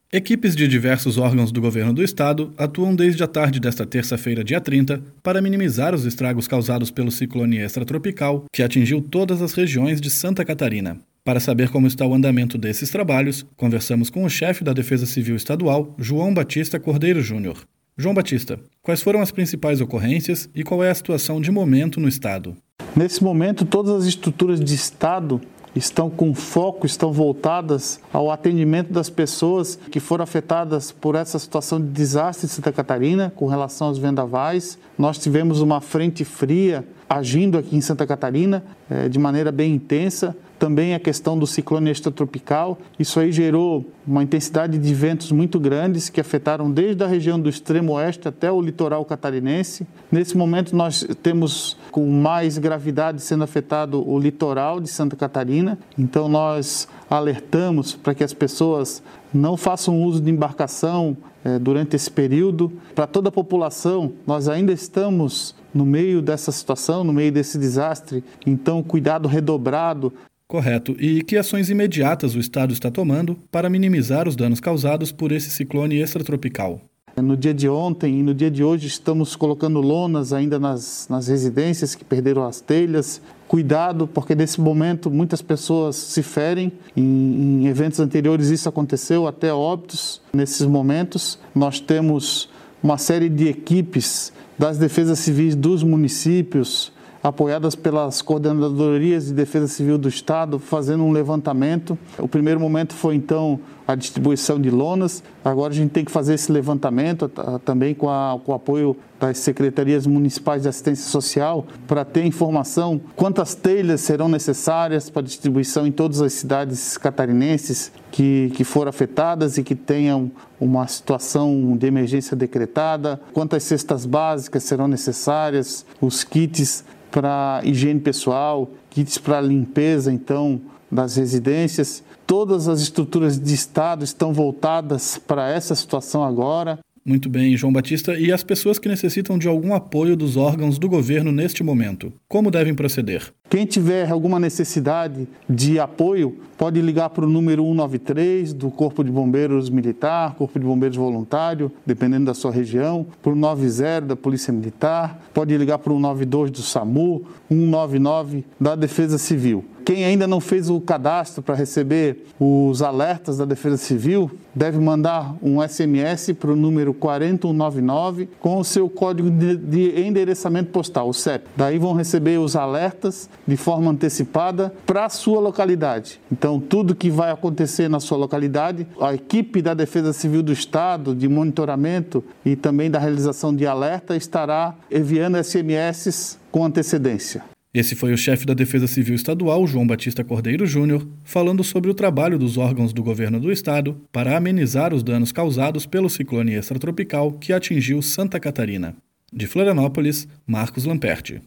Equipes de diversos órgãos do governo do estado atuam desde a tarde desta terça-feira, dia 30, para minimizar os estragos causados pelo ciclone extratropical que atingiu todas as regiões de Santa Catarina. Para saber como está o andamento desses trabalhos, conversamos com o chefe da Defesa Civil Estadual, João Batista Cordeiro Júnior. João Batista, quais foram as principais ocorrências e qual é a situação de momento no estado? Nesse momento, todas as estruturas de estado estão com foco, estão voltadas ao atendimento das pessoas que foram afetadas por essa situação de desastre em Santa Catarina com relação aos vendavais. Nós tivemos uma frente fria agindo aqui em Santa Catarina de maneira bem intensa. Também a questão do ciclone extratropical, isso aí gerou uma intensidade de ventos muito grandes que afetaram desde a região do extremo oeste até o litoral catarinense. Nesse momento nós temos com mais gravidade sendo afetado o litoral de Santa Catarina, então nós alertamos para que as pessoas não façam uso de embarcação durante esse período. Para toda a população, nós ainda estamos no meio dessa situação, no meio desse desastre, então cuidado redobrado. Correto. E que ações imediatas o estado está tomando para minimizar os danos causados por esse ciclone extratropical? No dia de ontem e no dia de hoje estamos colocando lonas ainda nas residências que perderam as telhas. Cuidado, porque nesse momento muitas pessoas se ferem. Em eventos anteriores isso aconteceu, até óbitos. Nesses momentos nós temos uma série de equipes das defesas civis dos municípios, apoiadas pelas coordenadorias de defesa civil do estado, fazendo um levantamento. O primeiro momento foi então a distribuição de lonas, agora a gente tem que fazer esse levantamento também com o apoio das secretarias municipais de assistência social para ter informação quantas telhas serão necessárias para distribuição em todas as cidades catarinenses que foram afetadas e que tenham uma situação de emergência decretada, quantas cestas básicas serão necessárias, os kits para higiene pessoal, kits para limpeza, então, das residências. Todas as estruturas de estado estão voltadas para essa situação agora. Muito bem, João Batista. E as pessoas que necessitam de algum apoio dos órgãos do governo neste momento, como devem proceder? Quem tiver alguma necessidade de apoio, pode ligar para o número 193 do Corpo de Bombeiros Militar, Corpo de Bombeiros Voluntário, dependendo da sua região, para o 90 da Polícia Militar, pode ligar para o 192 do SAMU, 199 da Defesa Civil. Quem ainda não fez o cadastro para receber os alertas da Defesa Civil, deve mandar um SMS para o número 4199 com o seu código de endereçamento postal, o CEP. Daí vão receber os alertas de forma antecipada para a sua localidade. Então, tudo que vai acontecer na sua localidade, a equipe da Defesa Civil do Estado, de monitoramento e também da realização de alerta, estará enviando SMS com antecedência. Esse foi o chefe da Defesa Civil Estadual, João Batista Cordeiro Júnior, falando sobre o trabalho dos órgãos do governo do estado para amenizar os danos causados pelo ciclone extratropical que atingiu Santa Catarina. De Florianópolis, Marcos Lamperti.